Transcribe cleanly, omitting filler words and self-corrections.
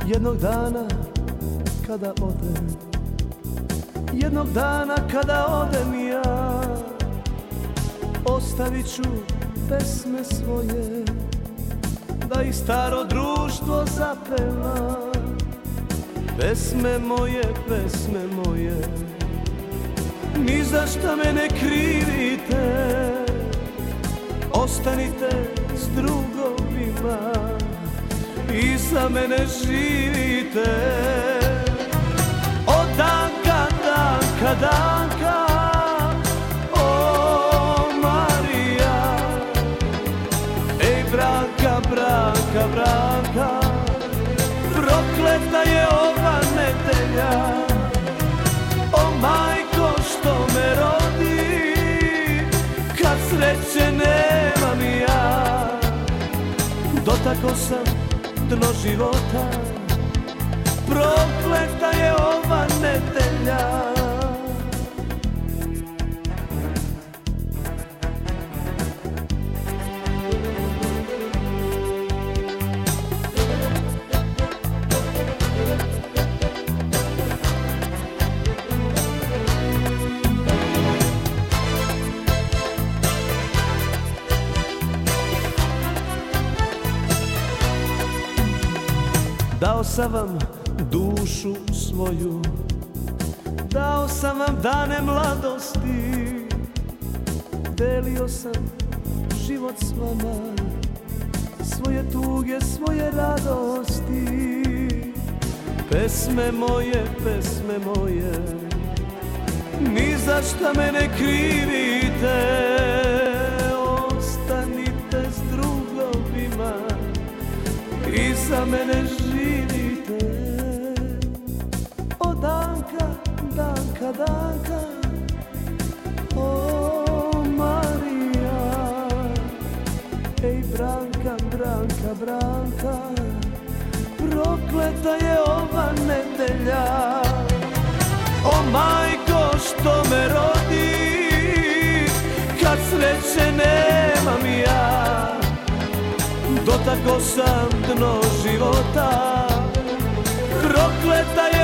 Jednog dana kada odem, jednog dana kada odem ja, ostavit ću pesme svoje, da ih staro društvo zapeva. Pesme moje, ni za šta me ne krivite, ostanite s drugovima i za mene živite. Od danka, danka, o Marija, ej Branka, Branka, Branka, prokleta je ova nedelja, o majko što me rodi, kad sreće nemam ja. Dotako sam dno života, prokleta je ova nedelja. Dao sam vam dušu svoju, dao sam vam dane mladosti, delio sam život s vama, svoje tuge, svoje radosti. Pesme moje, ni za šta me ne krivite, ostanite s drugovima i za mene živite. O danka, danka, danka, o Marija, ej Branka, Branka, Branka, prokleta je ova nedelja. O majko što me rodi, kad sreće nemam ja. Dotako sam dno života, prokleta je